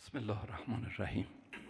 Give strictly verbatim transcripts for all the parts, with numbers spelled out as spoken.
بسم الله الرحمن الرحیم.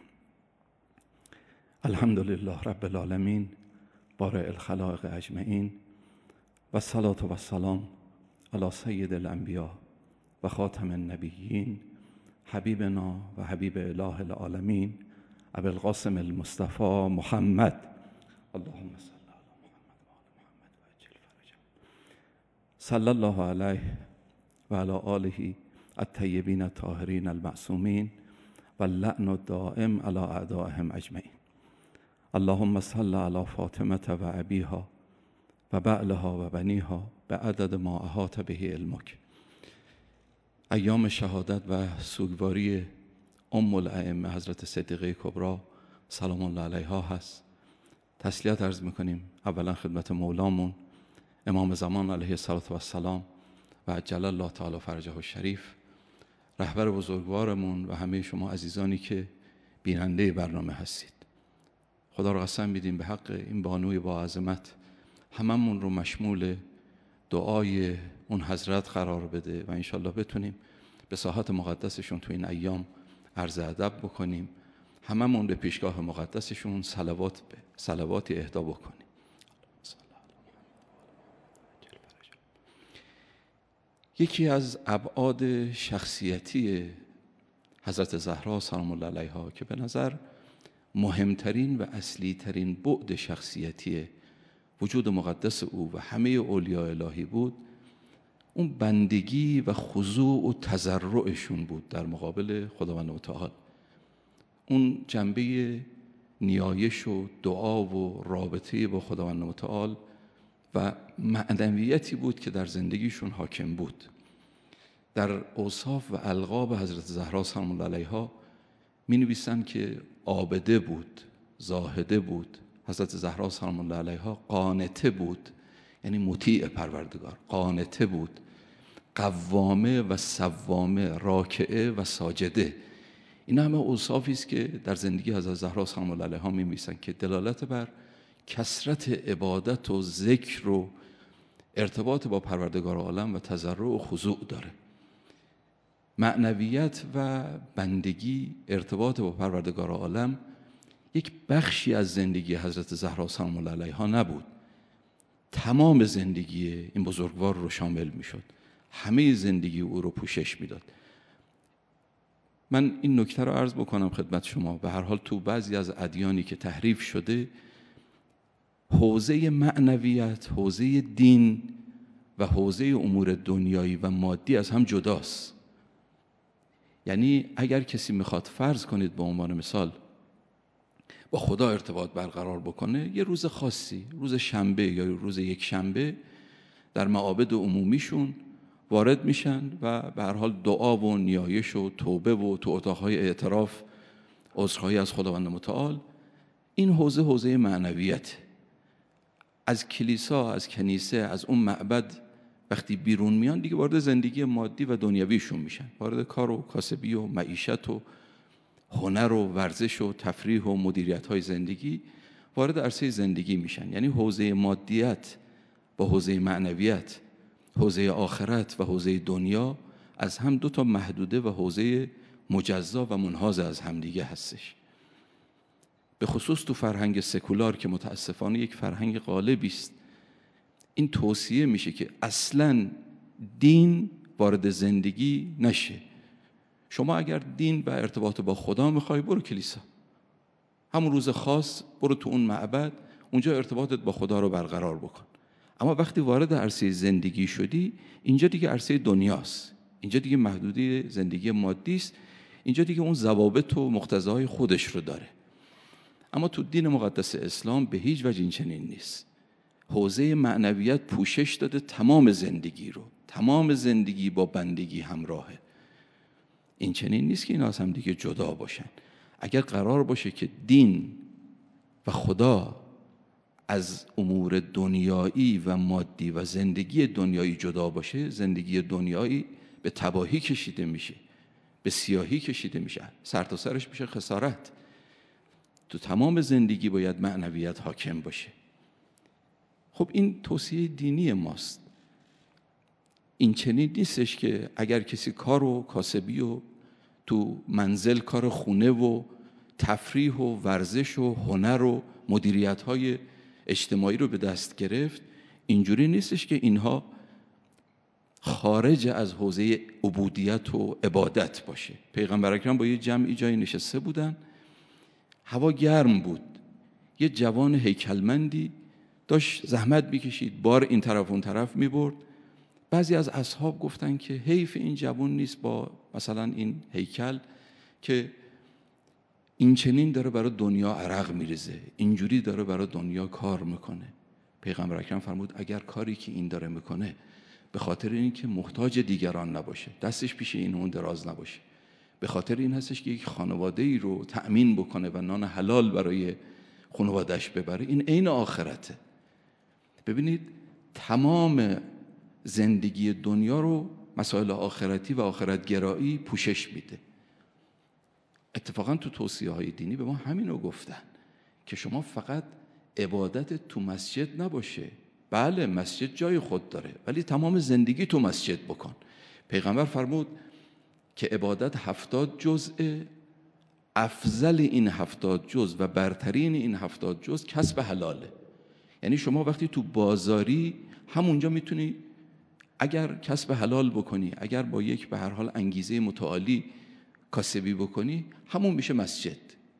الحمد لله رب العالمین بارئ الخلائق اجمعین و الصلاة و السلام علی سید الانبیاء و خاتم النبیین حبیبنا و حبیب اله العالمین ابی القاسم المصطفى محمد. اللهم صل علی محمد و آل محمد و عجل فرجهم. صلی الله علیه و علی آله الطیبین الطاهرین المعصومین و اللعن الدائم علی اعدائهم اجمعین. اللهم صل علی فاطمه و ابیها و بعلها و بنیها به عدد ما احاط به علمک. ایام شهادت و سوگواری ام الائمه حضرت صدیقه کبری سلام الله علیها هست. تسلیت عرض میکنیم اولا خدمت مولامون امام زمان علیه الصلاة و السلام و عجل الله تعالی فرجه الشریف، رهبر بزرگوارمون و همه شما عزیزانی که بیننده برنامه هستید. خدا رو قسم میدیم به حق این بانوی با عظمت هممون رو مشمول دعای اون حضرت قرار بده و انشالله بتونیم به ساحت مقدسشون تو این ایام عرض ادب بکنیم، هممون به پیشگاه مقدسشون صلوات به صلواتی اهدا بکنیم. یکی از ابعاد شخصیتی حضرت زهرا سلام الله علیها که به نظر مهمترین و اصلی ترین بعد شخصیتی وجود مقدس او و همه اولیاء الهی بود، اون بندگی و خضوع و تضرعشون بود در مقابل خداوند متعال. اون جنبه نیایش و دعا و رابطه با خداوند متعال و معنویتی بود که در زندگیشون حاکم بود. در اوصاف و القاب حضرت زهرا سلام الله علیها می نویسند که عابده بود، زاهده بود. حضرت زهرا سلام الله علیها قانته بود، یعنی مطیع پروردگار، قانته بود، قوامه و صوامه، راکعه و ساجده. این همه اوصافی است که در زندگی حضرت زهرا سلام الله علیها می نویسند که دلالت بر کثرت عبادت و ذکر و ارتباط با پروردگار عالم و تضرع و خضوع داره. معنویت و بندگی، ارتباط با پروردگار عالم یک بخشی از زندگی حضرت زهرا سلام الله علیها نبود، تمام زندگی این بزرگوار رو شامل می شد، همه زندگی او رو پوشش می داد. من این نکته رو عرض بکنم خدمت شما. به هر حال تو بعضی از ادیانی که تحریف شده، حوزه معنویت، حوزه دین و حوزه امور دنیایی و مادی از هم جداست. یعنی اگر کسی میخواد فرض کنید به عنوان مثال با خدا ارتباط برقرار بکنه، یه روز خاصی، روز شنبه یا روز یک شنبه در معابد عمومیشون وارد میشن و به هر حال دعا و نیایش و توبه و تو اتاقهای اعتراف عذرخواهی از خداوند متعال. این حوزه حوزه معنویت. از کلیسا، از کنیسه، از اون معبد وقتی بیرون میان دیگه وارد زندگی مادی و دنیویشون میشن، وارد کار و کاسبی و معیشت و هنر و ورزش و تفریح و مدیریت های زندگی، وارد عرصه زندگی میشن. یعنی حوزه مادیت با حوزه معنویت، حوزه آخرت و حوزه دنیا از هم دو تا محدوده و حوزه مجزا و منحاز از همدیگه هستش. به خصوص تو فرهنگ سکولار که متاسفانه یک فرهنگ غالبی است، این توصیه میشه که اصلاً دین وارد زندگی نشه. شما اگر دین و ارتباط با خدا میخوای برو کلیسا، همون روز خاص برو تو اون معبد، اونجا ارتباطت با خدا رو برقرار بکن. اما وقتی وارد عرصه زندگی شدی، اینجا دیگه عرصه دنیاست، اینجا دیگه محدوده زندگی مادی است، اینجا دیگه اون ضوابط و مقتضاهای خودش رو داره. اما تو دین مقدس اسلام به هیچ وجه این چنین نیست. حوزه معنویت پوشش داده تمام زندگی رو، تمام زندگی با بندگی همراهه. این چنین نیست که اینا از هم دیگه جدا باشن. اگر قرار باشه که دین و خدا از امور دنیایی و مادی و زندگی دنیایی جدا باشه، زندگی دنیایی به تباهی کشیده میشه، به سیاهی کشیده میشه، سر تا سرش میشه خسارت. تو تمام زندگی باید معنویت حاکم باشه. خب این توصیه دینی ماست. این چنین نیستش که اگر کسی کار و کاسبی و تو منزل کار خونه و تفریح و ورزش و هنر و مدیریت‌های اجتماعی رو به دست گرفت، اینجوری نیستش که اینها خارج از حوزه عبودیت و عبادت باشه. پیغمبر اکرم با یه جمعی جایی نشسته بودن، هوا گرم بود، یه جوان هیکلمندی داشت زحمت میکشید، بار این طرف اون طرف میبرد. بعضی از اصحاب گفتن که حیف این جوان نیست با مثلا این هیکل که این چنین داره برای دنیا عرق میریزه، اینجوری داره برای دنیا کار میکنه. پیغمبر اکرم فرمود اگر کاری که این داره میکنه به خاطر این که محتاج دیگران نباشه، دستش پیش این اون دراز نباشه، به خاطر این هستش که یک خانواده ای رو تأمین بکنه و نان حلال برای خانواده‌اش ببره، این عین آخرته. ببینید تمام زندگی دنیا رو مسائل آخرتی و آخرت گرایی پوشش میده. اتفاقا تو توصیه های دینی به ما همینو گفتن که شما فقط عبادت تو مسجد نباشه. بله مسجد جای خود داره، ولی تمام زندگی تو مسجد بکن. پیغمبر فرمود که عبادت هفتاد جزء، افضل این هفتاد جزء و برترین این هفتاد جزء کسب حلاله. یعنی شما وقتی تو بازاری همونجا میتونی اگر کسب حلال بکنی، اگر با یک به هر حال انگیزه متعالی کاسبی بکنی، همون میشه مسجد.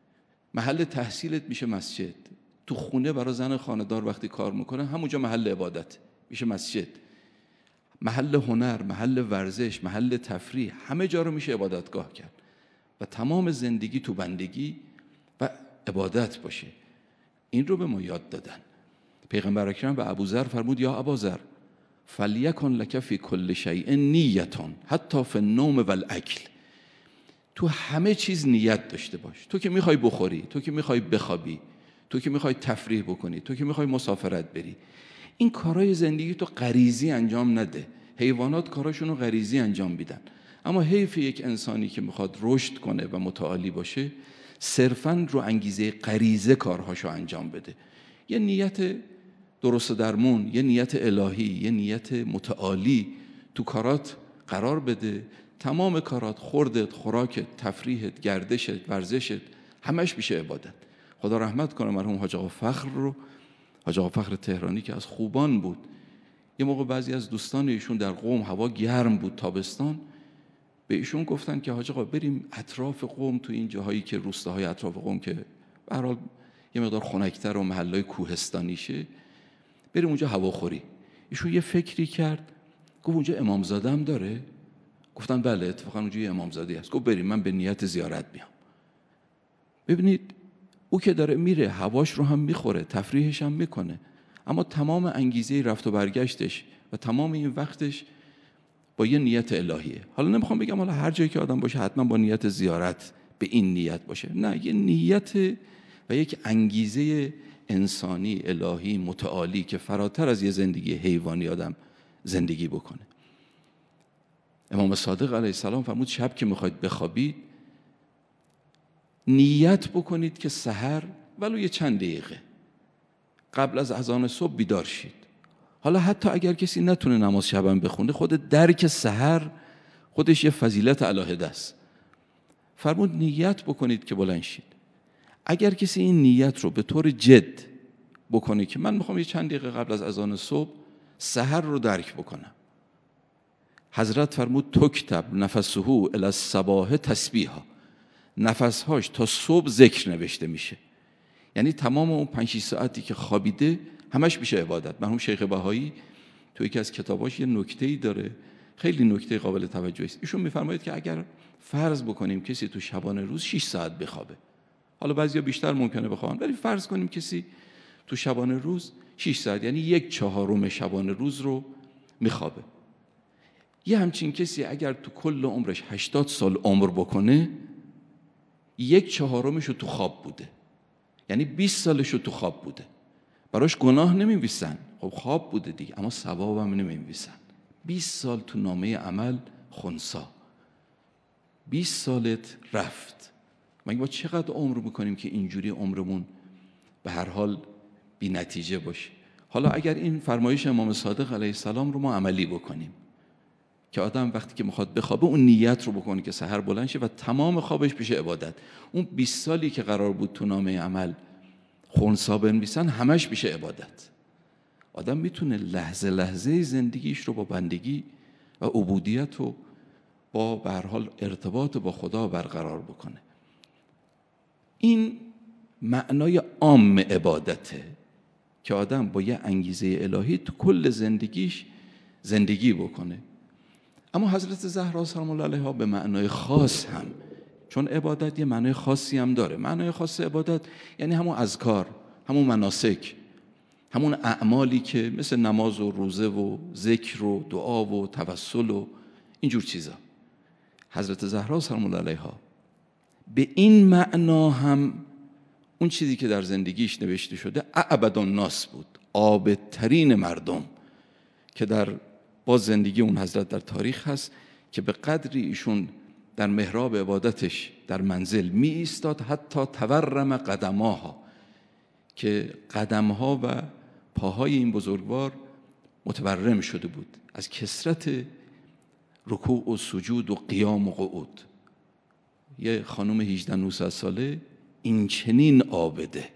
محل تحصیلت میشه مسجد. تو خونه برای زن خانه‌دار وقتی کار میکنه همونجا محل عبادت میشه مسجد. محل هنر، محل ورزش، محل تفریح، همه جا رو میشه عبادتگاه کرد و تمام زندگی تو بندگی و عبادت باشه. این رو به ما یاد دادن. پیغمبر اکرم به ابوذر فرمود یا ابوذر فلیکن لک فی کل شیء نیتون حتی فی النوم والاکل. تو همه چیز نیت داشته باش. تو که میخوای بخوری، تو که میخوای بخوابی، تو که میخوای تفریح بکنی، تو که میخوای مسافرت بری، این کارهای زندگی تو غریزی انجام نده. حیوانات کاراشونو غریزی انجام میدن، اما حیف یک انسانی که میخواد رشد کنه و متعالی باشه صرفاً رو انگیزه غریزه کارهاشو انجام بده. یه نیت درست درمون، یه نیت الهی، یه نیت متعالی تو کارات قرار بده. تمام کارات، خوردت، خوراکت، تفریحت، گردشت، ورزشت، همش میشه عبادت. خدا رحمت کنه مرحوم حاج آقا فخر رو، حاج آقا فخر تهرانی که از خوبان بود. یه موقع بعضی از دوستان ایشون در قم هوا گرم بود تابستان، به ایشون گفتن که حاج آقا بریم اطراف قم، تو این جاهایی که روستاهای اطراف قم که به هر حال یه مقدار خنک‌تر و محلهای کوهستانیشه، بریم اونجا هواخوری. ایشون یه فکری کرد، گفت اونجا امامزاده هم داره؟ گفتن بله اتفاقا اونجا یه امامزاده هست. گفت بریم، من به نیت زیارت میام. ببینید او که داره میره هواش رو هم میخوره، تفریحش هم میکنه، اما تمام انگیزه رفت و برگشتش و تمام این وقتش با یه نیت الهیه. حالا نمیخوام بگم حالا هر جایی که آدم باشه حتما با نیت زیارت به این نیت باشه، نه، یه نیت و یک انگیزه انسانی الهی متعالی که فراتر از یه زندگی حیوانی آدم زندگی بکنه. امام صادق علیه السلام فرمود شب که میخواید بخوابید نیت بکنید که سحر ولو یه چند دقیقه قبل از اذان صبح بیدار شید. حالا حتی اگر کسی نتونه نماز شبم بخونه، خود درک سحر خودش یه فضیلت علاهده است. فرمود نیت بکنید که بلند شید. اگر کسی این نیت رو به طور جد بکنه که من میخوام یه چند دقیقه قبل از اذان صبح سحر رو درک بکنم، حضرت فرمود تکتب نفسه الی الصباح تسبیحا، نفسهاش تا صبح ذکر نوشته میشه. یعنی تمام اون پنج شش ساعتی که خوابیده همش میشه عبادت. مرحوم شیخ بهایی تو یکی از کتاباش یه نکته‌ای داره، خیلی نکته قابل توجهی است. ایشون میفرماید که اگر فرض بکنیم کسی تو شبانه روز شش ساعت بخوابه، حالا بعضیا بیشتر ممکنه بخوابن، ولی فرض کنیم کسی تو شبانه روز شش ساعت، یعنی یک چهارم شبانه روز رو میخوابه. یه همچین کسی اگر تو کل عمرش هشتاد سال عمر بکنه، یک چهارمش رو تو خواب بوده، یعنی بیست سالش رو تو خواب بوده. براش گناه نمی‌نویسن، خب خواب بوده دیگه، اما ثواب هم نمی‌نویسن. بیست سال تو نامه عمل خنثی، بیست سالت رفت. مگه ما چقدر عمر میکنیم که اینجوری عمرمون به هر حال بی نتیجه باشه؟ حالا اگر این فرمایش امام صادق علیه السلام رو ما عملی بکنیم، که آدم وقتی که میخواد بخوابه اون نیت رو بکنه که سحر بلند شه و تمام خوابش بشه عبادت. اون بیست سالی که قرار بود تو نامه عمل خنثی بنویسن همش بشه عبادت. آدم میتونه لحظه لحظه زندگیش رو با بندگی و عبودیت رو با به هر حال ارتباط با خدا برقرار بکنه. این معنای عام عبادته که آدم با یه انگیزه الهی تو کل زندگیش زندگی بکنه. اما حضرت زهرا سلام الله علیها به معنای خاص هم، چون عبادت یه معنای خاصی هم داره. معنای خاص عبادت یعنی همون اذکار، همون مناسک، همون اعمالی که مثل نماز و روزه و ذکر و دعا و توسل و اینجور چیزا. حضرت زهرا سلام الله علیها به این معنا هم اون چیزی که در زندگیش نوشته شده اعبد الناس بود، عابدترین مردم، که در باز زندگی اون حضرت در تاریخ هست که به قدری ایشون در محراب عبادتش در منزل می ایستاد حتی تورم قدماها، که قدمها و پاهای این بزرگوار متورم شده بود از کثرت رکوع و سجود و قیام و قعود. یه خانم هجده نوزده ساله این چنین عابده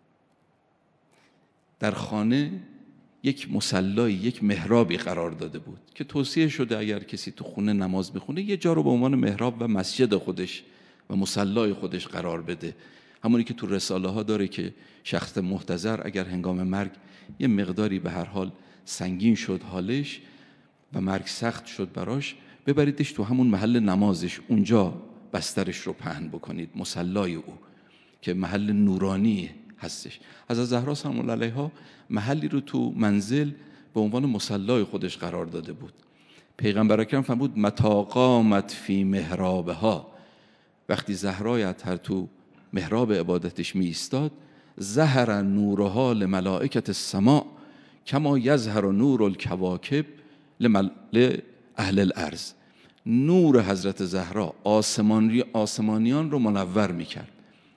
در خانه یک مصلی، یک محرابی قرار داده بود که توصیه شده اگر کسی تو خونه نماز بخونه یه جا رو به عنوان محراب و مسجد خودش و مصلی خودش قرار بده. همونی که تو رساله ها داره که شخص محتضر اگر هنگام مرگ یه مقداری به هر حال سنگین شد حالش و مرگ سخت شد براش، ببریدش تو همون محل نمازش، اونجا بسترش رو پهن بکنید، مصلی او که محل نورانی هستش. از زهرا سلام الله علیها محلی رو تو منزل به عنوان مصلی خودش قرار داده بود. پیغمبر اکرم فرمود متی قامت فی محرابها، وقتی زهرای اطهر تو محراب عبادتش می ایستاد، ظهر نورها لملائکه السماء کما یظهر نور الکواکب لمل... لأهل الارض. نور حضرت زهرا آسمانی آسمانیان رو منور میکرد،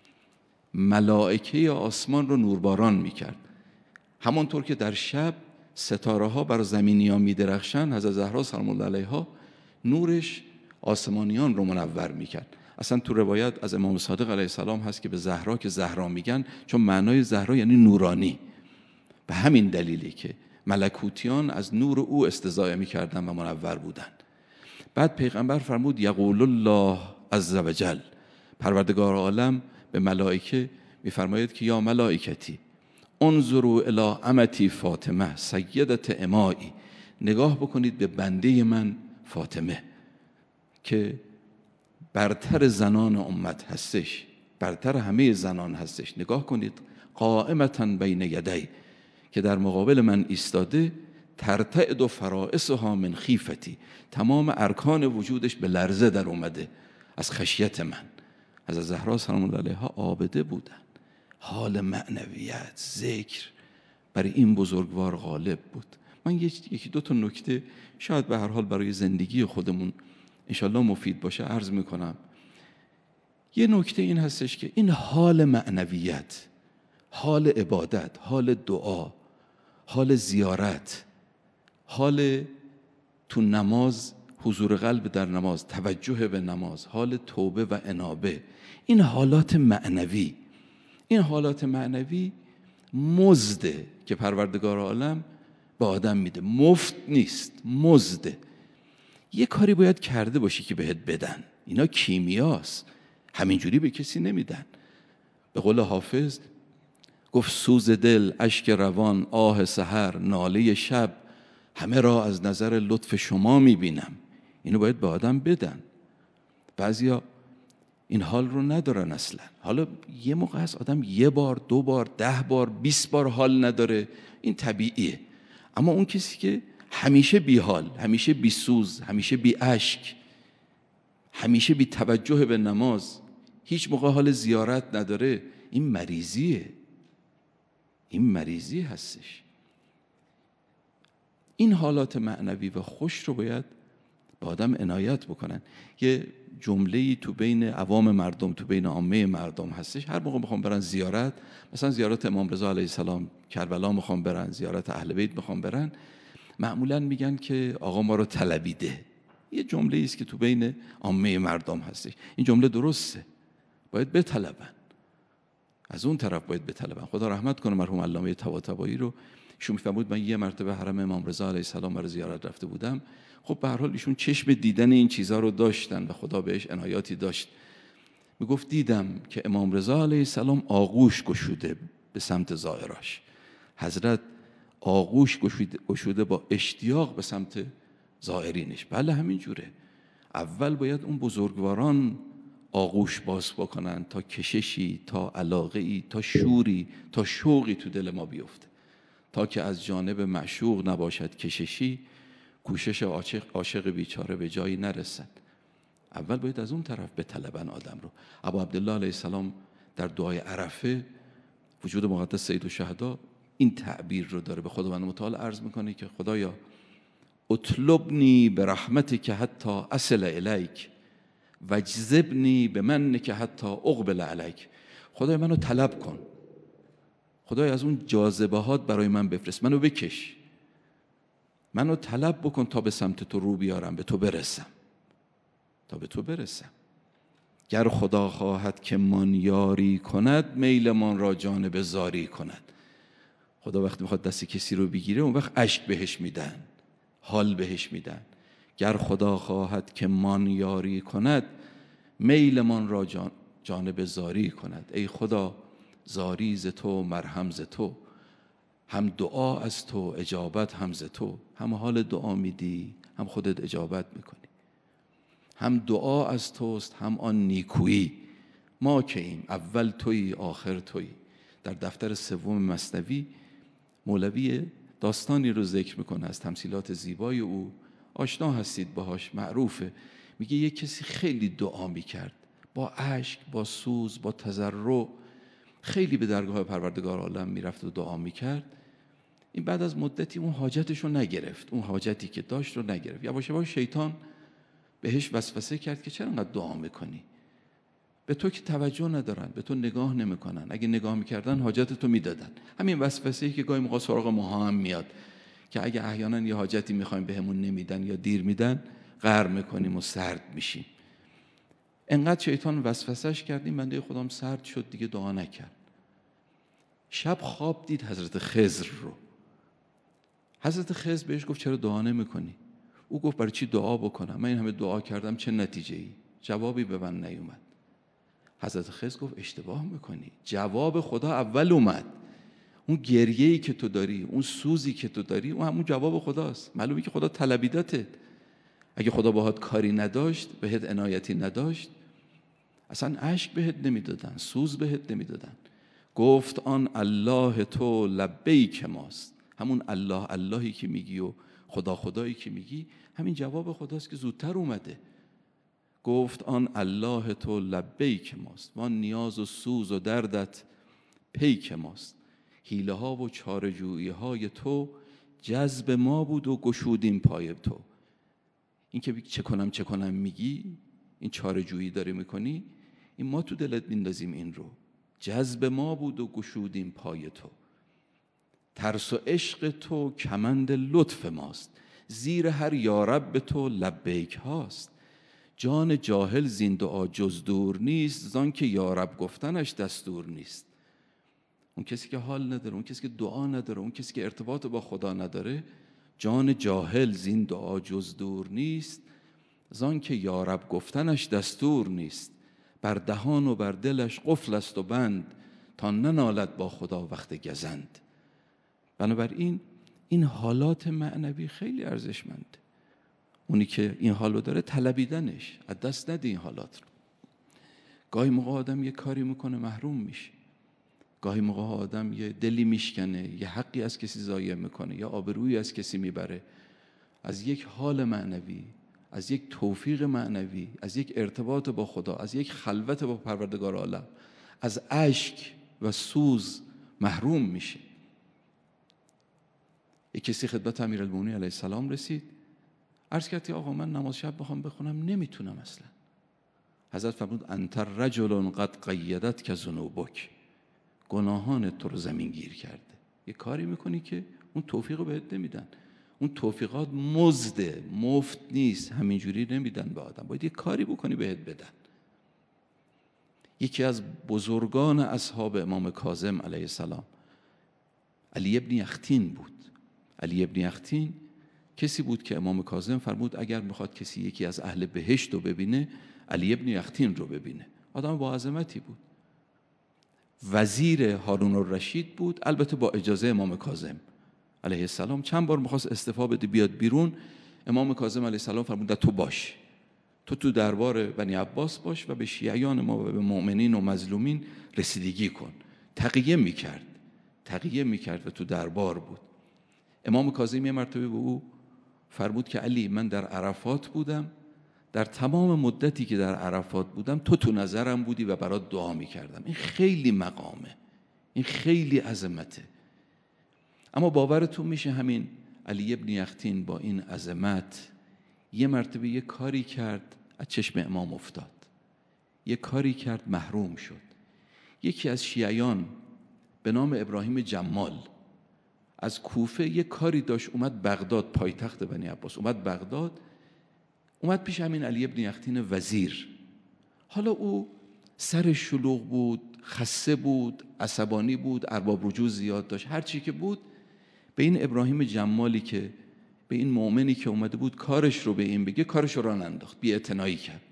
ملائکه آسمان رو نورباران میکرد. همانطور که در شب ستاره ها بر زمینیان میدرخشن، حضرت زهرا سلام الله علیها نورش آسمانیان رو منور میکرد. اصلا تو روایت از امام صادق علیه السلام هست که به زهرا که زهرا میگن چون معنای زهرا یعنی نورانی، به همین دلیلی که ملکوتیان از نور او استزاده میکردن و منور بودن. بعد پیغمبر فرمود یقول الله عز وجل، پروردگار عالم به ملائکه میفرماید که یا ملائکتی انظروا الی امتی فاطمه سیدت امایی، نگاه بکنید به بنده من فاطمه که برتر زنان امت هستش، برتر همه زنان هستش. نگاه کنید قائمتا بین یدی، که در مقابل من ایستاده، ترتعد فرائسها من خیفتی، تمام ارکان وجودش به لرزه در اومده از خشیت من. از زهرا سلام الله علیها عابده بودن، حال معنویت ذکر برای این بزرگوار غالب بود. من یکی دو تا نکته شاید به هر حال برای زندگی خودمون انشالله مفید باشه عرض میکنم. یه نکته این هستش که این حال معنویت، حال عبادت، حال دعا، حال زیارت، حال تو نماز حضور قلب در نماز، توجه به نماز، حال توبه و انابه، این حالات معنوی، این حالات معنوی مزده که پروردگار عالم به آدم میده، مفت نیست، مزده. یه کاری باید کرده باشی که بهت بدن، اینا کیمیاست، همینجوری به کسی نمیدن. به قول حافظ گفت سوز دل، اشک روان، آه سحر، ناله شب، همه را از نظر لطف شما میبینم. اینو باید به آدم بدن. بعضیا این حال رو ندارن اصلا. حالا یه موقع هست آدم یه بار، دو بار، ده بار، بیست بار حال نداره، این طبیعیه. اما اون کسی که همیشه بی حال، همیشه بی سوز، همیشه بی اشک، همیشه بی توجه به نماز، هیچ موقع حال زیارت نداره، این مریضیه، این مریضی هستش. این حالات معنوی و خوش رو باید به آدم عنایت بکنن. یه جمله‌ای تو بین عوام مردم، تو بین عامه مردم هستش، هر موقع میخوام برن زیارت، مثلا زیارت امام رضا علیه السلام کربلا میخوام برن، زیارت اهل بیت میخوام برن، معمولا میگن که آقا ما رو طلبیده، یه جمله است که تو بین عامه مردم هستش. این جمله درسته، باید بطلبن، از اون طرف باید بطلبن. خدا رحمت کنه مرحوم علامه طباطبایی رو. ایشون میفرمود من یه مرتبه حرم امام رضا علیه السلام رو زیارت رفته بودم. خب به هر حال ایشون چشم دیدن این چیزها رو داشتن و خدا بهش عنایاتی داشت. میگفت دیدم که امام رضا علیه السلام آغوش گشوده به سمت زائراش. حضرت آغوش گشوده با اشتیاق به سمت زائرینش. بله همین جوره. اول باید اون بزرگواران آغوش باز بکنن تا کششی، تا علاقه‌ای، تا شوری، تا شوقی تو دل ما بیفته. تا که از جانب معشوق نباشد کششی، کوشش عاشق عاشق بیچاره به جایی نرسد. اول باید از اون طرف به طلبن آدم رو. ابا عبدالله علیه السلام در دعای عرفه، وجود مقدس سید الشهدا، این تعبیر رو داره. به خداوند متعال عرض میکنه که خدایا اطلبنی به رحمتک حتی اصل الیک واجذبنی به منک حتی اقبل علیک. خدای منو طلب کن، خدای از اون جاذبهات برای من بفرست، منو بکش، منو طلب بکن تا به سمت تو رو بیارم، به تو برسم، تا به تو برسم. گر خدا خواهد که من یاری کند، میل من را جانب زاری کند. خدا وقتی میخواد دست کسی رو بگیره اون وقت اشک بهش میدن، حال بهش میدن. گر خدا خواهد که من یاری کند، میل من را جان جانب زاری کند. ای خدا زاری ز تو، مرهم ز تو، هم دعا از تو، اجابت هم ز تو. هم حال دعا میدی، هم خودت اجابت میکنی. هم دعا از توست، هم آن نیکویی. ما که ایم اول تویی آخر تویی. در دفتر سوم مثنوی مولوی داستانی رو ذکر میکنه از تمثیلات زیبای او، آشنا هستید باهاش، معروفه. میگه یک کسی خیلی دعا میکرد، با اشک، با سوز، با تضرع، خیلی به درگاه پروردگار عالم میرفت و دعا میکرد. این بعد از مدتی اون حاجتش رو نگرفت، اون حاجتی که داشت رو نگرفت. یواش یواش شیطان بهش وسوسه کرد که چرا انقدر دعا میکنی؟ به تو که توجه ندارن، به تو نگاه نمیکنن، اگه نگاه میکردن حاجت تو میدادن. همین وسوسه‌ای که گاهی موقع سراغ ما هم میاد که اگه احیانا یه حاجتی میخوایم بهمون نمیدن یا دیر میدن، قهر میکنیم و سرد میشیم. انقدر شیطان وسوسهش کردیم بنده خودم سرد شد، دیگه دعا نکرد. شب خواب دید حضرت خضر رو. حضرت خضر بهش گفت چرا دعا نمیکنی؟ او گفت برای چی دعا بکنم؟ من این همه دعا کردم، چه نتیجه‌ای؟ جوابی به من نیومد. حضرت خضر گفت اشتباه میکنی، جواب خدا اول اومد. اون گریه‌ای که تو داری، اون سوزی که تو داری، اون همون جواب خداست. معلومه که خدا طلبیدته. اگه خدا باهات کاری نداشت، بهت عنایتی نداشت، اصلا اشک بهت نمیدادن، سوز بهت نمیدادن. گفت آن الله تو لبیک ماست. همون الله اللهی که میگی و خدا خدایی که میگی، همین جواب خداست که زودتر اومده. گفت آن الله تو لبیک ماست، وان نیاز و سوز و دردت پیک ماست. حیله ها و چاره‌جویی های تو جذب ما بود و گشودیم پای تو. این که چه کنم چه کنم میگی، این چاره‌جویی داری میکنی، این ما تو دلت میندازیم این رو. جذب ما بود و گشودیم پای تو. ترس و عشق تو کمند لطف ماست، زیر هر یارب به تو لبیک هاست. جان جاهل زین دعا جز دور نیست، زان که یارب گفتنش دستور نیست. اون کسی که حال نداره، اون کسی که دعا نداره، اون کسی که ارتباط با خدا نداره، جان جاهل زین دعا جز دور نیست، زان که یارب گفتنش دستور نیست. بر دهان و بر دلش قفل است و بند، تا ننالد با خدا وقت گزند. بنابراین این حالات معنوی خیلی ارزشمنده. اونی که این حالو داره طلبیدنش، از دست نده این حالات رو. گاهی موقع آدم یه کاری میکنه محروم میشه، گاهی موقع آدم یه دلی میشکنه، یه حقی از کسی ضایع میکنه، یا آبرویی از کسی میبره. از یک حال معنوی، از یک توفیق معنوی، از یک ارتباط با خدا، از یک خلوت با پروردگار عالم، از اشک و سوز محروم میشه. یک کسی خدمت امیرالمومنین علیه السلام رسید، عرض کرد که آقا من نماز شب بخوام بخونم نمیتونم اصلا. حضرت فرمود انت رجل قد قیدت که ذنوبک، گناهان تو رو زمین گیر کرده. یه کاری میکنی که اون توفیق رو بهت نمیدن. اون توفیقات مزده، مفت نیست، همینجوری نمیدن به آدم، باید یه کاری بکنی بهت بدن. یکی از بزرگان اصحاب امام کاظم علیه السلام علی ابن یختین بود. علی ابن یختین کسی بود که امام کاظم فرمود اگر میخواد کسی یکی از اهل بهشت رو ببینه، علی ابن یختین رو ببینه. آدم با عظمتی بود، وزیر هارون الرشید بود، البته با اجازه امام کاظم علیه السلام. چند بار میخواست استعفا بده بیاد بیرون، امام کاظم علیه السلام فرمود تو باش، تو تو دربار بنی عباس باش و به شیعیان ما و به مؤمنین و مظلومین رسیدگی کن. تقیه میکرد تقیه میکرد و تو دربار بود. امام کاظم یه مرتبه به او فرمود که علی، من در عرفات بودم، در تمام مدتی که در عرفات بودم تو تو نظرم بودی و برات دعا میکردم. این خیلی مقامه، این خیلی عظمته. اما باورتون میشه همین علی ابن یختین با این عظمت یه مرتبه یه کاری کرد از چشم امام افتاد، یه کاری کرد محروم شد. یکی از شیعیان به نام ابراهیم جمال از کوفه یه کاری داشت، اومد بغداد، پایتخت بنی عباس، اومد بغداد، اومد پیش همین علی ابن یختین وزیر. حالا او سر شلوغ بود، خسته بود، عصبانی بود، ارباب رجوع زیاد داشت، هر چی که بود به این ابراهیم جمالی که به این مؤمنی که اومده بود کارش رو به این بگه، کارش رو راه انداخت، بی‌اعتنایی کرد.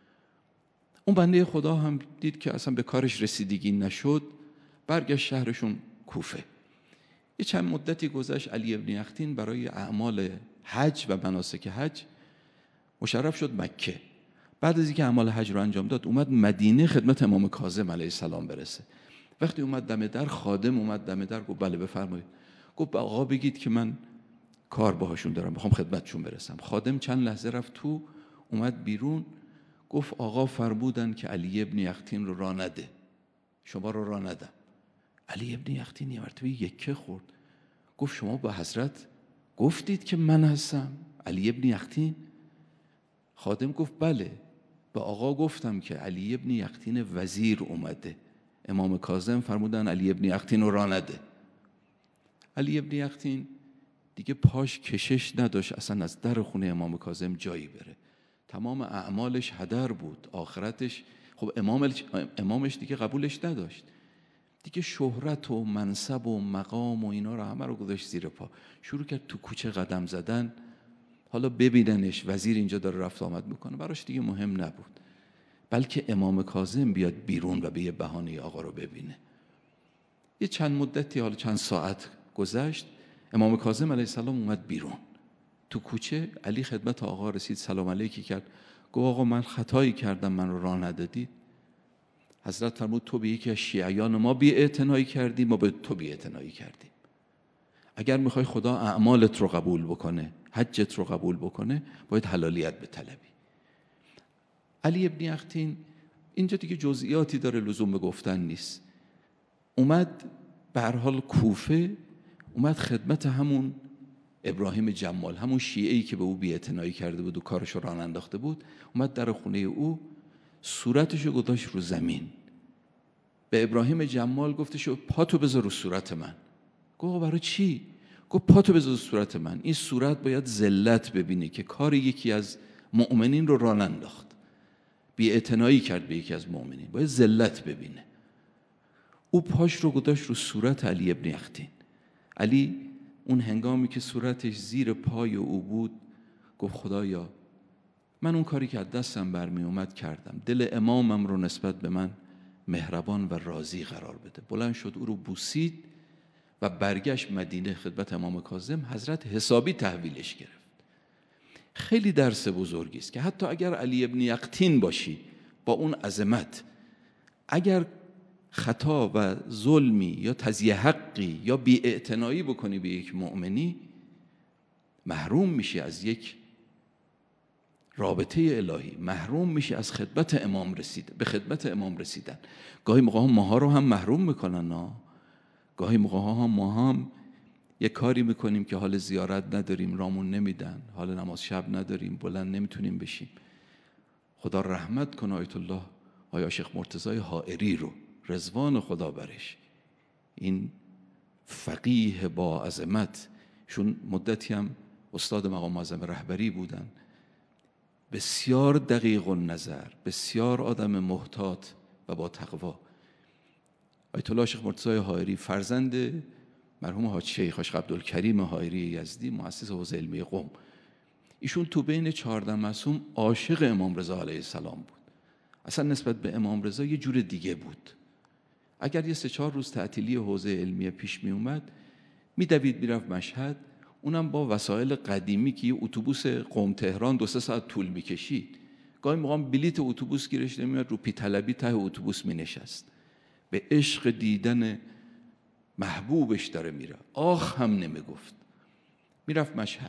اون بنده خدا هم دید که اصلا به کارش رسیدگی نشد، برگشت شهرشون کوفه. یه چند مدتی گذشت، علی ابن یختین برای اعمال حج و مناسک حج مشرف شد مکه. بعد از اینکه اعمال حج رو انجام داد اومد مدینه خدمت امام کاظم علیه السلام برسه. وقتی اومد دم در، خادم اومد دم در، گفت بله بفرمایید. گفت به آقا بگید که من کار باهاشون دارم، میخوام خدمتشون برسم. خادم چند لحظه رفت تو، اومد بیرون، گفت آقا فرمودن که علی ابن یختین رو راه نده، شما رو راه ندم. علی ابن یختین یه مرتبه یکه خورد، گفت شما با حضرت گفتید که من هستم علی ابن یختین؟ خادم گفت بله، به آقا گفتم که علی ابن یختین وزیر اومده، امام کاظم فرمودن علی ابن یختین رو راه نده. علی ابن یختین دیگه پاش کشش نداشت اصلا از در خونه امام کاظم جایی بره. تمام اعمالش هدر بود، آخرتش خب امامش, امامش دیگه قبولش نداشت. دیگه شهرت و منصب و مقام و اینا رو همه رو گذاشت زیر پا، شروع کرد تو کوچه قدم زدن. حالا ببیننش وزیر اینجا داره رفت آمد میکنه براش دیگه مهم نبود، بلکه امام کاظم بیاد بیرون و به یه بهانه آقا رو ببینه. یه چند مدتی، حالا چند ساعت گذشت، امام کاظم علیه السلام اومد بیرون تو کوچه. علی خدمت آقا رسید، سلام علیکی کرد، گفت آقا من خطایی کردم، من رو راه ندادید. حضرت فرمود تو به یکی از شیعیان ما بی‌اعتنایی کردی، ما به تو بی‌اعتنایی کردیم. اگر میخوای خدا اعمالت رو قبول بکنه، حجت رو قبول بکنه، باید حلالیت بطلبی. علی ابن یختین اینجا دیگه جزئیاتی داره، لزوم به گفتن نیست. اومد به هر حال کوفه، اومد خدمت همون ابراهیم جمال، همون شیعه‌ای که به او بی‌اعتنایی کرده بود و کارش رو راه انداخته بود. اومد در خونه او، صورتشو گذاشت رو زمین. به ابراهیم جمال گفتش پاتو بذار رو صورت من. گفت برای چی؟ گفت پاتو بذار رو صورت من، این صورت باید ذلت ببینی که کار یکی از مؤمنین رو راه انداخت، بی‌اعتنایی کرد به یکی از مؤمنین، باید ذلت ببینه. او پاش رو گذاشت رو صورت علی ابن یختین. علی اون هنگامی که صورتش زیر پای او بود گفت خدایا من اون کاری که از دستم برمی اومد کردم، دل امامم رو نسبت به من مهربان و راضی قرار بده. بلند شد او رو بوسید و برگشت مدینه خدمت امام کاظم. حضرت حسابی تحویلش گرفت. خیلی درس بزرگی است که حتی اگر علی ابن یختین باشی با اون عظمت، اگر خطا و ظلمی یا تضییع حقی یا بی‌اعتنایی بکنی به یک مؤمنی، محروم میشی از یک رابطه الهی، محروم میشی از خدمت امام رسیدن، به خدمت امام رسیدن. گاهی موقع ها ماها رو هم محروم میکنن ها. گاهی موقع ها ما هم یه کاری میکنیم که حال زیارت نداریم، رامون نمیدن، حال نماز شب نداریم، بلند نمیتونیم بشیم. خدا رحمت کنه آیت الله آیا شیخ مرتضی حائری رو، رضوان خدا برش، این فقیه با عظمت، شون مدتی هم استاد مقام معظم رهبری بودن، بسیار دقیق النظر، بسیار آدم محتاط و با تقوا. آیت الله شیخ مرتضی حائری فرزند مرحوم حاج شیخ حاج عبدالکریم حائری یزدی مؤسس حوزه علمی قم، ایشون تو بین چهارده معصوم عاشق امام رضا علیه السلام بود. اصلا نسبت به امام رضا یه جور دیگه بود. اگر یه سه چهار روز تعطیلی حوزه علمیه پیش می اومد، میدوید میرفت مشهد، اونم با وسایل قدیمی که یه اتوبوس قم تهران دو سه ساعت طول میکشید. گاهی موقع بلیت اتوبوس گیرش نمیاد، رو پی‌طلبی ته اتوبوس مینشست. به عشق دیدن محبوبش داره میره، آخ هم نمیگفت. میرفت مشهد،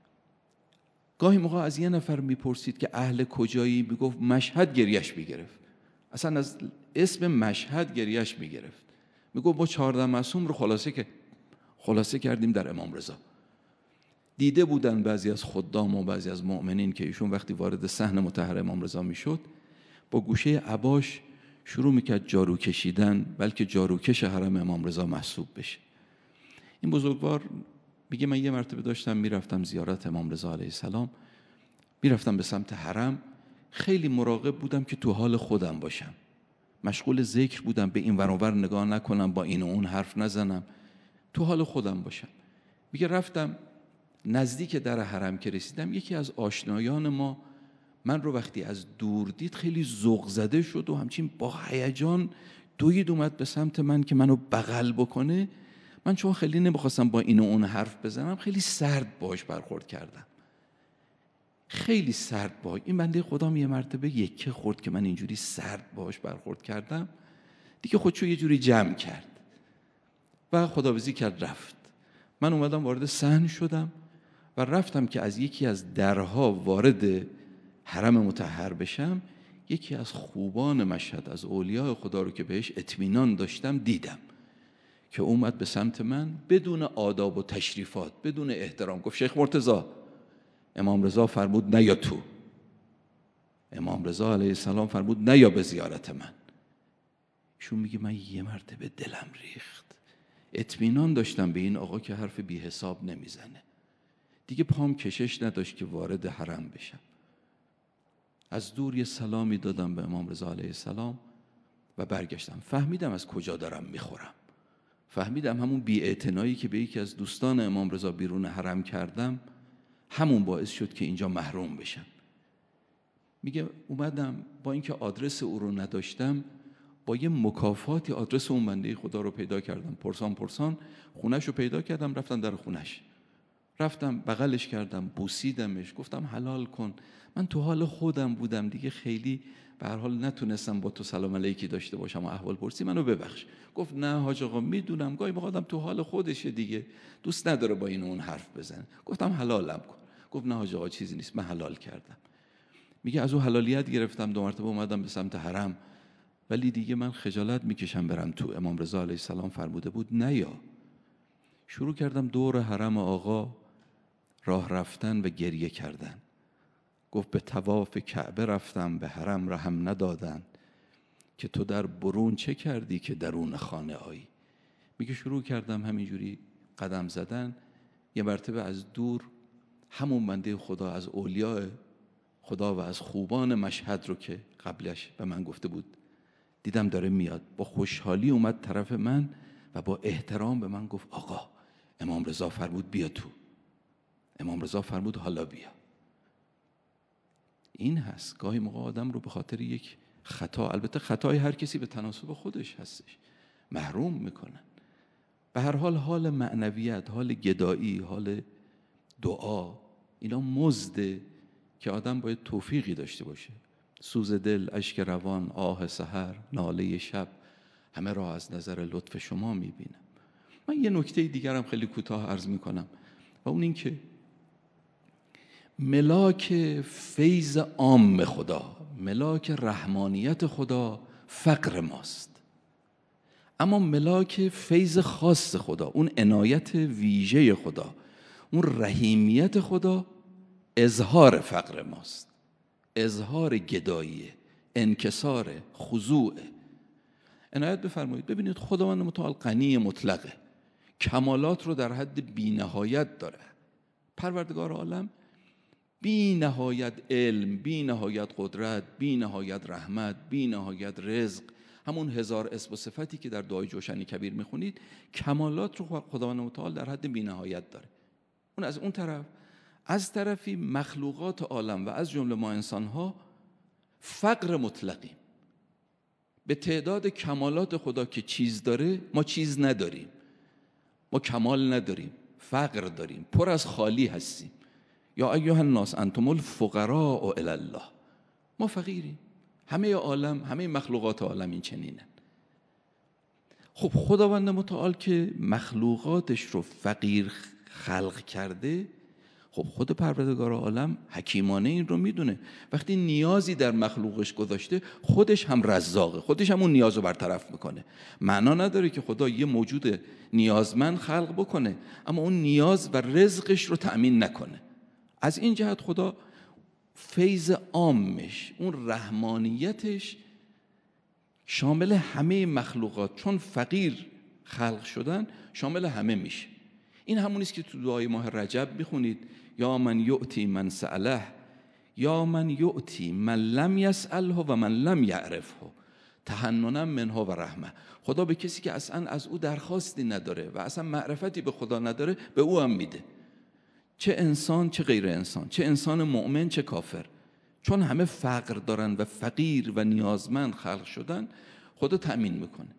گاهی موقع از یه نفر میپرسید که اهل کجایی، میگفت مشهد، گریش میگرفت. اصلا از اسم مشهد گریش میگرفت. میگفت ما چهارده معصوم رو خلاصه که خلاصه کردیم در امام رضا. دیده بودن بعضی از خدام و بعضی از مؤمنین که ایشون وقتی وارد صحن مطهر امام رضا میشد، با گوشه عباش شروع میکرد جارو کشیدن، بلکه جاروکش حرم امام رضا محسوب بشه. این بزرگوار میگه من یه مرتبه داشتم میرفتم زیارت امام رضا علیه السلام، میرفتم به سمت حرم، خیلی مراقب بودم که تو حال خودم باشم، مشغول ذکر بودم، به این ور و ور نگاه نکنم، با این و اون حرف نزنم، تو حال خودم باشم. میگه رفتم نزدیک در حرم که رسیدم، یکی از آشنایان ما من رو وقتی از دور دید خیلی ذوق زده شد و همچین با هیجان دوید اومد به سمت من که منو بغل بکنه. من چون خیلی نمیخواستم با این و اون حرف بزنم، خیلی سرد باش برخورد کردم، خیلی سرد باش. این بنده خدا یه مرتبه یکه خورد که من اینجوری سرد باش برخورد کردم، دیگه خودشو یه جوری جمع کرد و خداحافظی کرد رفت. من اومدم وارد صحن شدم و رفتم که از یکی از درها وارد حرم مطهر بشم. یکی از خوبان مشهد، از اولیاء خدا رو که بهش اطمینان داشتم، دیدم که اومد به سمت من بدون آداب و تشریفات، بدون احترام، گفت شیخ مرتضی، امام رضا فرمود نیا تو. امام رضا علیه السلام فرمود نیا به زیارت من. ایشون میگه من یه مرتبه دلم ریخت، اطمینان داشتم به این آقا که حرف بی حساب نمیزنه. دیگه پام کشش نداشت که وارد حرم بشم. از دور یه سلامی دادم به امام رضا علیه السلام و برگشتم. فهمیدم از کجا دارم میخورم، فهمیدم همون بی‌اعتنایی که به یکی از دوستان امام رضا بیرون حرم کردم، همون باعث شد که اینجا محروم بشم. میگه اومدم با اینکه آدرس او رو نداشتم، با یه مکافاتی آدرس اون بنده خدا رو پیدا کردم، پرسان پرسان خونش رو پیدا کردم، رفتم در خونش، رفتم بغلش کردم، بوسیدمش، گفتم حلال کن، من تو حال خودم بودم دیگه، خیلی به هر حال نتونستم با تو سلام علیکی داشته باشم و احوال پرسی، منو ببخش. گفت نه حاج آقا، میدونم گاهی موقع آدم تو حال خودشه دیگه، دوست نداره با این اون حرف بزنه. گفتم حلالم کن. گفت نه حاج آقا چیزی نیست، من حلال کردم. میگه از اون حلالیت گرفتم، دو مرتبه اومدم به سمت حرم، ولی دیگه من خجالت میکشم برم تو. امام رضا علیه السلام فرموده بود نیا. شروع کردم دور حرم آقا راه رفتن و گریه کردن. گفت به طواف کعبه رفتم، به حرم رحم ندادن، که تو در برون چه کردی که درون خانه آیی. میگه شروع کردم همینجوری قدم زدن. یه مرتبه از دور همون بنده خدا از اولیاء خدا و از خوبان مشهد رو که قبلش به من گفته بود دیدم داره میاد، با خوشحالی اومد طرف من و با احترام به من گفت آقا امام رضا فرمود بیا تو، امام رضا فرمود حالا بیا. این هست گاهی موقع آدم رو به خاطر یک خطا، البته خطای هر کسی به تناسب خودش هستش، محروم میکنن. به هر حال حال معنویت، حال گدایی، حال دعا، اینا مزده که آدم باید توفیقی داشته باشه. سوز دل، اشک روان، آه سحر، ناله شب، همه را از نظر لطف شما میبینم. من یه نکته دیگرم خیلی کوتاه عرض میکنم و اون این که ملاک فیض عام خدا، ملاک رحمانیت خدا فقر ماست، اما ملاک فیض خاص خدا، اون عنایت ویژه خدا، اون رحیمیت خدا اظهار فقر ماست، اظهار گداییه، انکسار، خضوع. عنایت بفرمایید ببینید خداوند متعال غنی مطلقه، کمالات رو در حد بی‌نهایت داره، پروردگار عالم بی نهایت علم، بی نهایت قدرت، بی نهایت رحمت، بی نهایت رزق، همون هزار اسم و صفتی که در دعای جوشن کبیر میخونید، کمالات رو خداوند متعال در حد بی نهایت داره. اون از اون طرف، از طرفی مخلوقات عالم و از جمله ما انسان‌ها فقر مطلقیم. به تعداد کمالات خدا که چیز داره ما چیز نداریم، ما کمال نداریم، فقر داریم، پر از خالی هستیم. یا ایها الناس انتم الفقراء الی الله، ما فقیریم. همه عالم، همه مخلوقات عالم این چنینن. خب خداوند متعال که مخلوقاتش رو فقیر خلق کرده، خب خود پروردگار عالم حکیمانه این رو میدونه. وقتی نیازی در مخلوقش گذاشته، خودش هم رزاقه، خودش هم اون نیاز رو برطرف میکنه. معنا نداره که خدا یه موجود نیازمند خلق بکنه اما اون نیاز و رزقش رو تأمین نکنه. از این جهت خدا فیض عامش، اون رحمانیتش شامل همه مخلوقات، چون فقیر خلق شدن شامل همه میشه. این همونیست که تو دعای ماه رجب میخونید، یا من یؤتی من سأله، یا من یؤتی من لم یسأله و من لم یعرفه تحننا منه و رحمه. خدا به کسی که اصلا از او درخواستی نداره و اصلا معرفتی به خدا نداره، به او هم میده، چه انسان چه غیر انسان، چه انسان مؤمن چه کافر. چون همه فقر دارن و فقیر و نیازمند خلق شدن، خدا تأمین میکنه.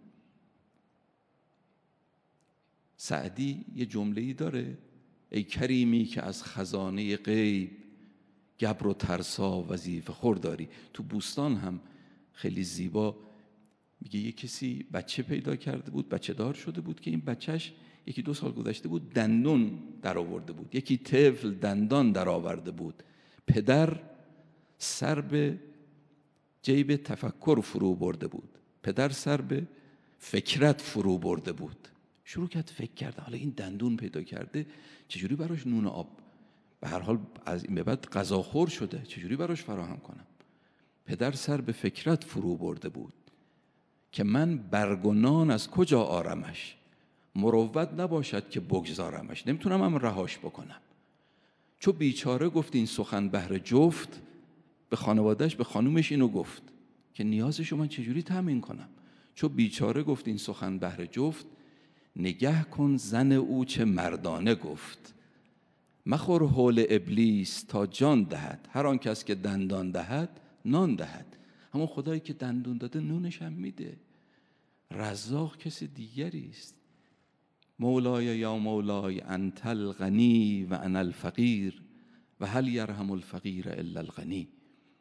سعدی یه جمله‌ای داره، ای کریمی که از خزانه غیب گبر و ترسا وظیفه خور داری. تو بوستان هم خیلی زیبا میگه یه کسی بچه پیدا کرده بود، بچه دار شده بود که این بچهش یکی دو سال گذشته بود دندون در آورده بود، یکی طفل دندان در آورده بود، پدر سر به جیب تفکر فرو برده بود، پدر سر به فکرت فرو برده بود. شروع کرد فکر کرده، حالا این دندون پیدا کرده، چجوری براش نون و آب، به هر حال از این به بعد غذاخور شده، چجوری براش فراهم کنم. پدر سر به فکرت فرو برده بود که من برگ و نان از کجا آرمش، مروت نباشد که بگذارمش، نمیتونم هم رهاش بکنم. چو بیچاره گفت این سخن بهر جفت، به خانوادهش، به خانومش اینو گفت که نیازشو من چجوری تامین کنم. چو بیچاره گفت این سخن بهر جفت، نگه کن زن او چه مردانه گفت. مخور حول ابلیس تا جان دهد، هر آن کس که دندان دهد نان دهد. همون خدایی که دندون داده نونش هم میده. رزاق کسی دیگری است. مولای یا مولای انت الغنی و انا الفقیر و هل یرحم الفقیر الا الغنی.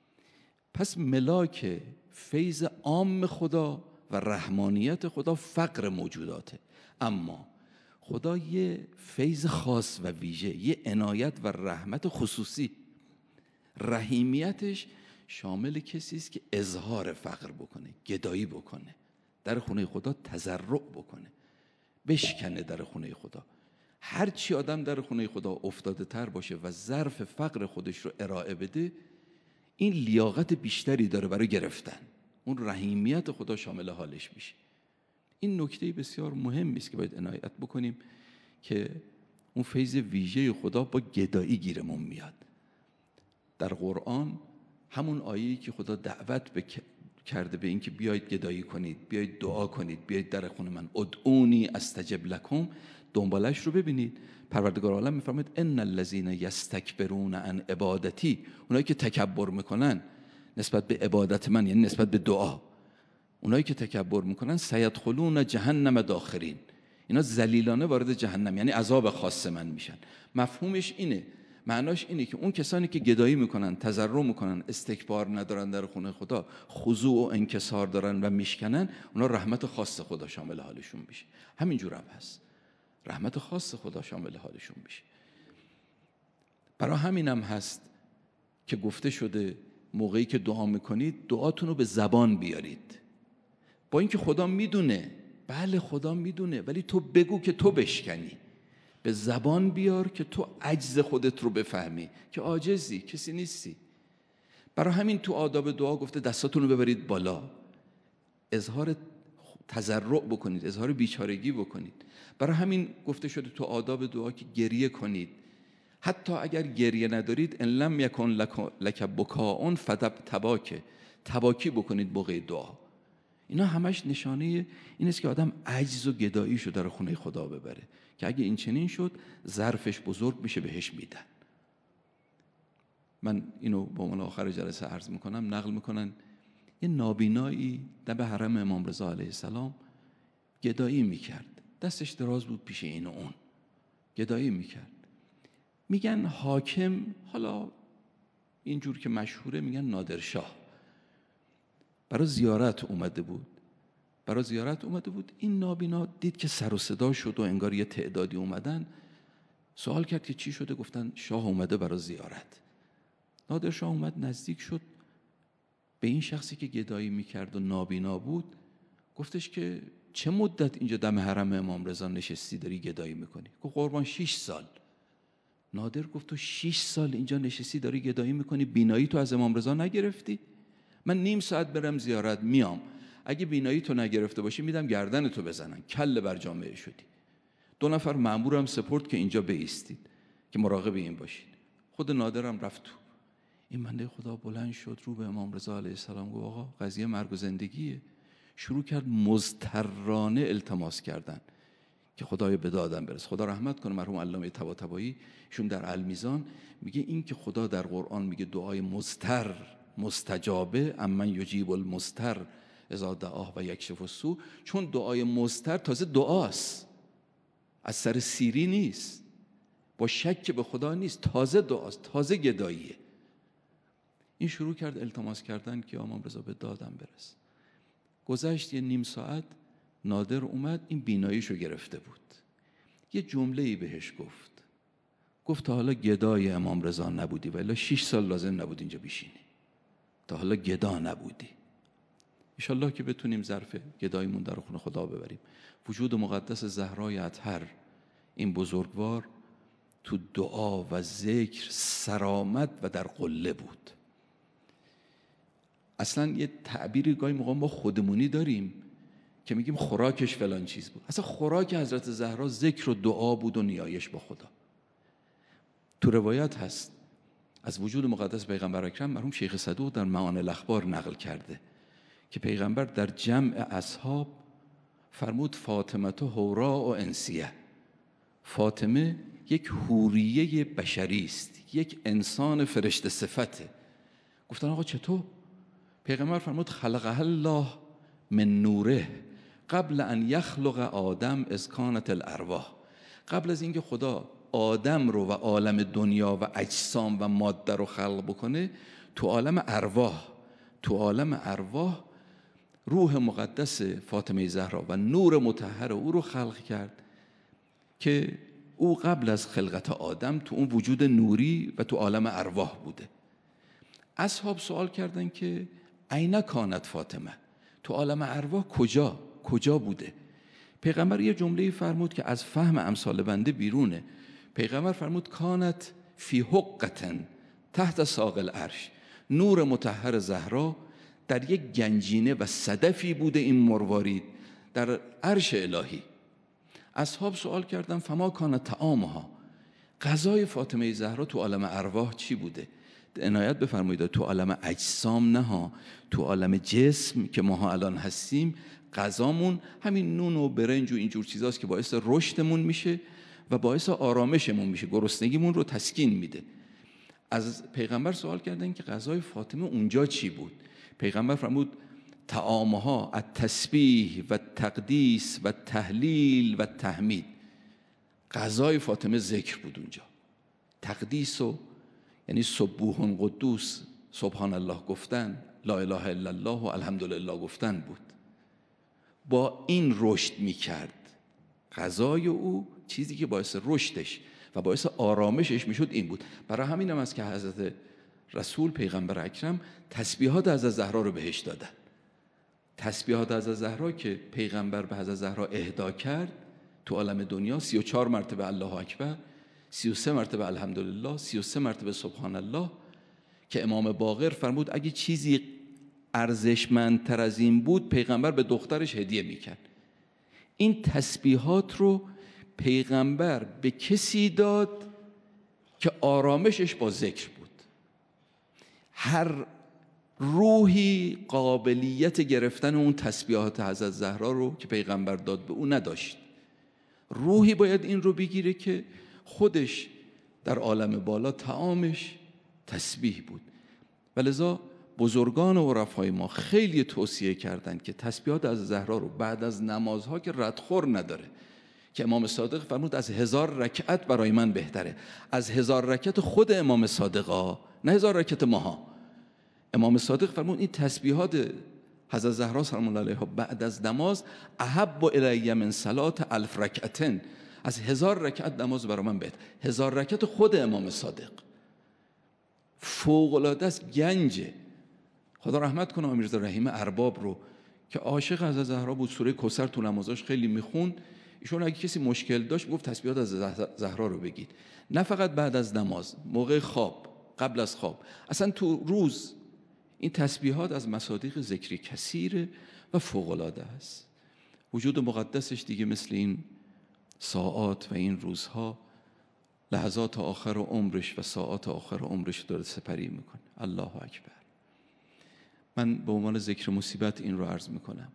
پس ملاک فیض عام خدا و رحمانیت خدا فقر موجوداته، اما خدا یه فیض خاص و ویژه، یه عنایت و رحمت خصوصی. رحیمیتش شامل کسی است که اظهار فقر بکنه، گدایی بکنه، در خونه خدا تضرع بکنه، بشکنه در خونه خدا. هر چی آدم در خونه خدا افتاده تر باشه و ظرف فقر خودش رو ارائه بده، این لیاقت بیشتری داره برای گرفتن. اون رحیمیت خدا شامل حالش میشه. این نکته بسیار مهمی است که باید عنایت بکنیم که اون فیض ویژه خدا با گدایی گیرمون میاد. در قرآن همون آیه‌ای که خدا دعوت بک... کرده به این که بیایید گدایی کنید، بیایید دعا کنید، بیایید در خونه من، ادعونی استجب لکم، دنبالش رو ببینید. پروردگار عالم میفرماید ان الذين یستکبرون عن عبادتی، اونایی که تکبر میکنن نسبت به عبادت من، یعنی نسبت به دعا، اونایی که تکبر میکنن سیدخلون جهنم داخرین، اینا ذلیلانه وارد جهنم، یعنی عذاب خاص من میشن. مفهومش اینه، معناش اینه که اون کسانی که گدایی میکنن، تضرع میکنن، استکبار ندارن در خونه خدا، خضوع و انکسار دارن و میشکنن، اونا رحمت خاص خدا شامل حالشون میشه. همینجور هم هست، رحمت خاص خدا شامل حالشون میشه. برای همینم هست که گفته شده موقعی که دعا میکنید دعاتون رو به زبان بیارید، با اینکه خدا میدونه، بله خدا میدونه، ولی تو بگو که تو بشکنی، به زبان بیار که تو عجز خودت رو بفهمی که عاجزی، کسی نیستی. برای همین تو آداب دعا گفته دستاتون رو ببرید بالا، اظهار تضرع بکنید، اظهار بیچارگی بکنید. برای همین گفته شده تو آداب دعا که گریه کنید، حتی اگر گریه ندارید ان لم یکن لک بکاء فتباک، تباکی بکنید موقع دعا. اینا همش نشانه این است که آدم عجز و گداییشو در خونه خدا ببره که اگه این چنین شد ظرفش بزرگ میشه بهش میدن. من اینو به عنوان آخر جلسه عرض میکنم، نقل میکنن یه نابینایی در به حرم امام رضا علیه السلام گدایی میکرد، دستش دراز بود پیش این و اون، گدایی میکرد. میگن حاکم، حالا اینجور که مشهوره میگن نادرشاه، برای زیارت اومده بود برای زیارت اومده بود این نابینا دید که سر و صدا شد و انگار یه تعدادی اومدن، سوال کرد که چی شده؟ گفتن شاه اومده برای زیارت. نادرشاه اومد نزدیک شد به این شخصی که گدایی میکرد و نابینا بود، گفتش که چه مدت اینجا دم حرم امام رضا نشستی داری گدایی میکنی؟ گفت قربان شش سال. نادر گفت تو شش سال اینجا نشستی داری گدایی میکنی، بینایی تو از امام رضا نگرفتی؟ من نیم ساعت برم زیارت میام، اگه بینایی تو نگرفته باشی میدم گردن تو بزنن، کله بر جامعه شدی. دو نفر مأمورم سپورت که اینجا بایستید که مراقب این باشید. خود نادرم رفت تو. این بنده خدا بلند شد رو به امام رضا علیه السلام گفت آقا قضیه مرگ و زندگیه. شروع کرد مضطرانه التماس کردن که خدای به دادم برس. خدا رحمت کنه مرحوم علامه طباطبایی، ایشون در المیزان میگه این که خدا در قرآن میگه دعای مضطر مستجابه، امن یجیب المضطر اذا دعاه و یکشف السوء، چون دعای مضطر تازه دعاست، از سر سیری نیست، با شک به خدا نیست، تازه دعاست، تازه گداییه. این شروع کرد التماس کردن که امام رضا به دادم برس. گذشت یه نیم ساعت، نادر اومد، این بیناییشو گرفته بود. یه جمله‌ای بهش گفت گفت تا حالا گدای امام رضا نبودی و الا شش سال لازم نبود اینجا بشینی، تا حالا گدا نبودی. انشالله که بتونیم ظرف گدایمون در خونه خدا ببریم. وجود مقدس زهرای اطهر این بزرگوار تو دعا و ذکر سرآمد و در قله بود. اصلا یه تعبیری گاهی موقع ما خودمونی داریم که میگیم خوراکش فلان چیز بود. اصلا خوراک حضرت زهرا ذکر و دعا بود و نیایش با خدا. تو روایت هست از وجود مقدس پیغمبر اکرم، مرحوم شیخ صدوق در معانی الاخبار نقل کرده که پیغمبر در جمع اصحاب فرمود فاطمه تو حورا و انسیه. فاطمه یک حوریه بشری است، یک انسان فرشته صفته. گفتن آقا چطور؟ پیغمبر فرمود خلقها الله من نوره قبل ان یخلق آدم اذ کانت الارواح. قبل از اینکه خدا آدم رو و عالم دنیا و اجسام و ماده رو خلق بکنه، تو عالم ارواح تو عالم ارواح روح مقدس فاطمه زهرا و نور مطهر او رو خلق کرد که او قبل از خلقت آدم تو اون وجود نوری و تو عالم ارواح بوده. اصحاب سوال کردن که اینا کانت فاطمه، تو عالم ارواح کجا کجا بوده؟ پیغمبر یه جمله فرمود که از فهم امثال بنده بیرونه. پیغمبر فرمود کانت فی حقتن تحت ساق العرش. نور مطهر زهرا در یک گنجینه و صدفی بوده این مروارید در عرش الهی. اصحاب سوال کردن فما کانت طعامها، غذای فاطمه زهرا تو عالم ارواح چی بوده؟ عنایت بفرمایید تو عالم اجسام نه ها، تو عالم جسم که ماها الان هستیم غذامون همین نون و برنج و اینجور چیزاست که باعث رشدمون میشه و باعث آرامشمون میشه، گرسنگیمون رو تسکین میده. از پیغمبر سوال کردن که غذای فاطمه اونجا چی بود؟ پیغمبر فرمود طعامها التسبیح و تقدیس و تهلیل و تحمید. غذای فاطمه ذکر بود اونجا، تقدیس و یعنی سبوح قدوس، سبحان الله گفتن، لا اله الا الله و الحمدلله گفتن بود. با این رشد میکرد. غذای او چیزی که باعث رشدش و باعث آرامشش میشد این بود. برای همین هم است که حضرت رسول پیغمبر اکرم تسبیحات حضرت زهرا رو بهش دادن. تسبیحات حضرت زهرا که پیغمبر به حضرت زهرا اهدا کرد تو عالم دنیا سی و چهار مرتبه الله اکبر، سی و سه مرتبه الحمدلله، سی و سه مرتبه سبحان الله، که امام باقر فرمود اگه چیزی ارزشمندتر از این بود پیغمبر به دخترش هدیه میکرد. این تسبیحات رو پیغمبر به کسی داد که آرامشش با ذکر بود. هر روحی قابلیت گرفتن اون تسبیحات حضرت زهرا رو که پیغمبر داد به اون نداشت. روحی باید این رو بگیره که خودش در عالم بالا طعامش تسبیح بود. ولذا بزرگان و عرفای ما خیلی توصیه کردند که تسبیحات از زهرا رو بعد از نمازها که ردخور نداره، که امام صادق فرمود از هزار رکعت برای من بهتره. از هزار رکعت خود امام صادقا، نه هزار رکعت ماها. امام صادق فرمود این تسبیحات حضرت زهرا سلام الله علیها بعد از نماز احب الی من صلات الف رکعتن، از هزار رکعت نماز برای من بهتر. هزار رکعت خود امام صادق فوق العاده است، گنجه. خدا رحمت کنه امیر رضا رحیم ارباب رو که عاشق حضرت زهرا بود، سوره کوثر تو نمازاش خیلی میخوند. ایشون اگه کسی مشکل داشت گفت تسبیحات از زهرا رو بگید، نه فقط بعد از نماز، موقع خواب، قبل از خواب، اصلا تو روز. این تسبیحات از مصادیق ذکری کثیره و فوق العاده است. وجود مقدسش دیگه مثل این ساعات و این روزها لحظات آخر عمرش و ساعات آخر عمرش داره سپری میکنه. الله اکبر. من به عنوان ذکر مصیبت این رو عرض میکنم.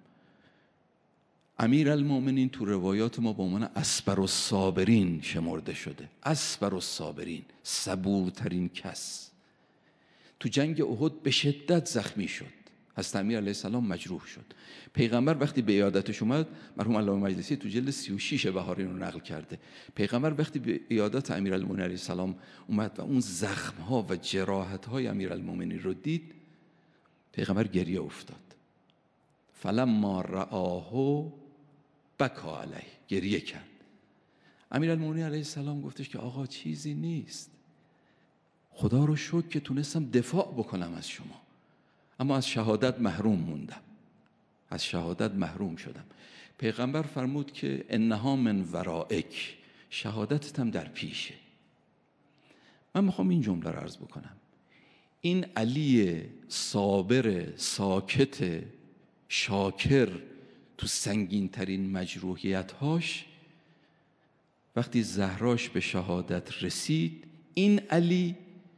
امیرالمؤمنین تو روایات ما به عنوان اصبر الصابرین شمرده شده. اصبر الصابرین، صبورترین کس. تو جنگ احد به شدت زخمی شد. حضرت امیر علیه السلام مجروح شد. پیغمبر وقتی به عیادتش اومد، مرحوم علامه مجلسی تو جلد سی و شش بهاری رو نقل کرده، پیغمبر وقتی به عیادت امیرالمؤمنین علیه السلام اومد و اون زخم‌ها و جراحت‌های امیرالمؤمنین رو دید، پیغمبر گریه افتاد. فلما رآه بکا علیه، گریه کرد. امیرالمؤمنین علیه السلام گفتش که آقا چیزی نیست، خدا رو شکر که تونستم دفاع بکنم از شما، اما از شهادت محروم موندم، از شهادت محروم شدم. پیغمبر فرمود که انها من ورائک، شهادتت هم در پیشه. من میخوام این جمله رو عرض بکنم. این علی صابر ساکت شاکر تو سنگین ترین مجروحیت هاش وقتی زهراش به شهادت رسید، این علی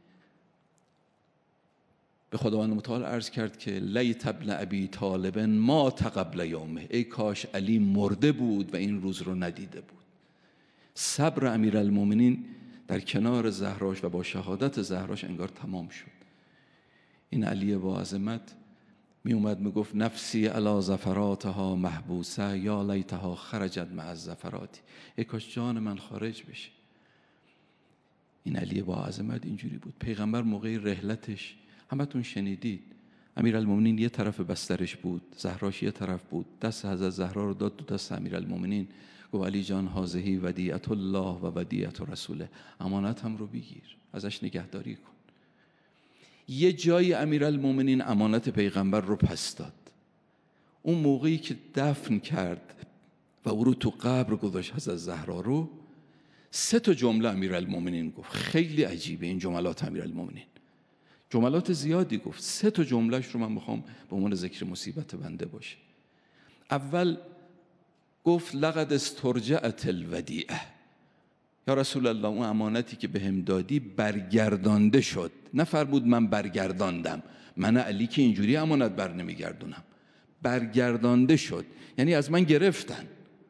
به خداوند متعال عرض کرد که لیت ابن ابی طالب ما قبل یومه، ای کاش علی مرده بود و این روز رو ندیده بود. صبر امیرالمؤمنین در کنار زهراش و با شهادت زهراش انگار تمام شد. این علی با عظمت می اومد می گفت نفسی علی زفراتها محبوسه یا لیتها خرجت مع الزفرات، ای کاش جان من خارج بشه. این علی با عظمت اینجوری بود. پیغمبر موقع رحلتش همتون شنیدید، امیرالمؤمنین یه طرف بسترش بود، زهراش یه طرف بود، دست حضرت زهرا رو داد تو دست امیرالمؤمنین، گفت علی جان هذه ودیعت الله و ودیعت رسوله، امانت هم رو بگیر، ازش نگهداری کن. یه جایی امیرالمؤمنین امانت پیغمبر رو پس داد. اون موقعی که دفن کرد و او رو تو قبر گذاشت حضرت زهرا رو، سه تا جمله امیرالمؤمنین گفت. خیلی عجیبه این جملات امیرالمؤمنین، جملات زیادی گفت. سه تا جملهش رو من میخوام به عنوان ذکر مصیبت بنده باشه. اول گفت لقد استرجعت الودیعه، یا رسول الله اون امانتی که بهم دادی برگردانده شد. نفرمود من برگرداندم، من علی که اینجوری امانت بر نمیگردونم، برگردانده شد یعنی از من گرفتن،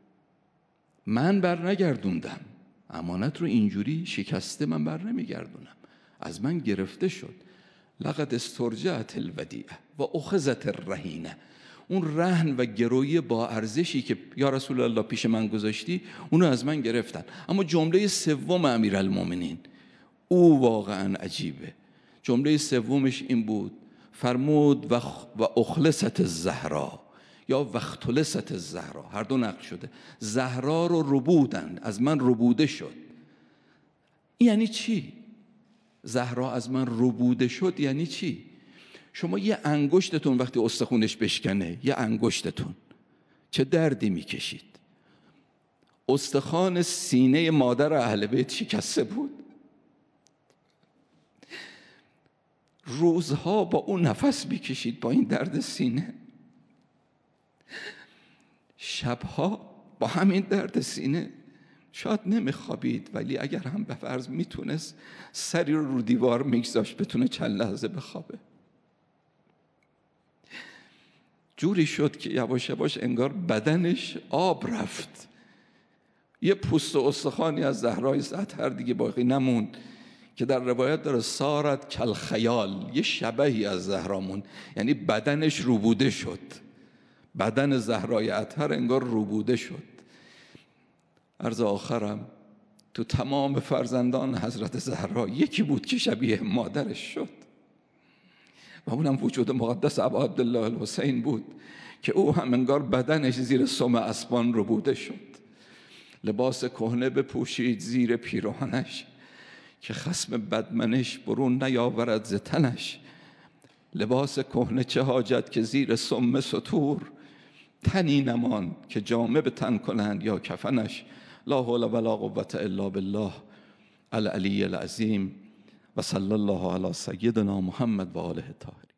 من بر نگردوندم، امانت رو اینجوری شکسته من بر نمیگردونم، از من گرفته شد. لقد استرجعت الودیعه و اخذت الرهینه، اون رهن و گروی با ارزشی که یا رسول الله پیش من گذاشتی اونو از من گرفتن. اما جمله سوم امیرالمؤمنین او واقعا عجیبه. جمله سومش این بود، فرمود و اخلصت الزهرا یا وختلست الزهرا، هر دو نقل شده، زهرا رو ربودن، از من ربوده شد. یعنی چی؟ زهرا از من ربوده شد یعنی چی؟ شما یه انگشتتون وقتی استخونش بشکنه، یه انگشتتون چه دردی میکشید؟ استخوان سینه مادر اهل بیت شکسته بود، روزها با اون نفس میکشید با این درد سینه، شبها با همین درد سینه. شاید نمیخوابید، ولی اگر هم به فرض میتونست سری رو رو دیوار میگذاشت بتونه چند لحظه بخوابه. جوری شد که یواش یواش انگار بدنش آب رفت، یه پوست و استخوانی از زهرای اطهر دیگه باقی نموند که در روایت داره سارت کل خیال، یه شبهی از زهرامون، یعنی بدنش روبوده شد، بدن زهرای اطهر انگار روبوده شد. عرض آخرم تو تمام فرزندان حضرت زهرا یکی بود که شبیه مادرش شد و اونم وجود مقدس ابا عبدالله الحسین بود که او هم انگار بدنش زیر سم اسبان روبوده شد. لباس کهنه بپوشید زیر پیراهنش که خصم بدمنش برون نیاورد ز تنش. لباس کهنه چه حاجت که زیر سم ستور، تنی نمان که جامه به تن کنند یا کفنش. لا حول ولا قوة الا بالله العلی العظیم و صلی الله علی سیدنا محمد و آله الطاهرین.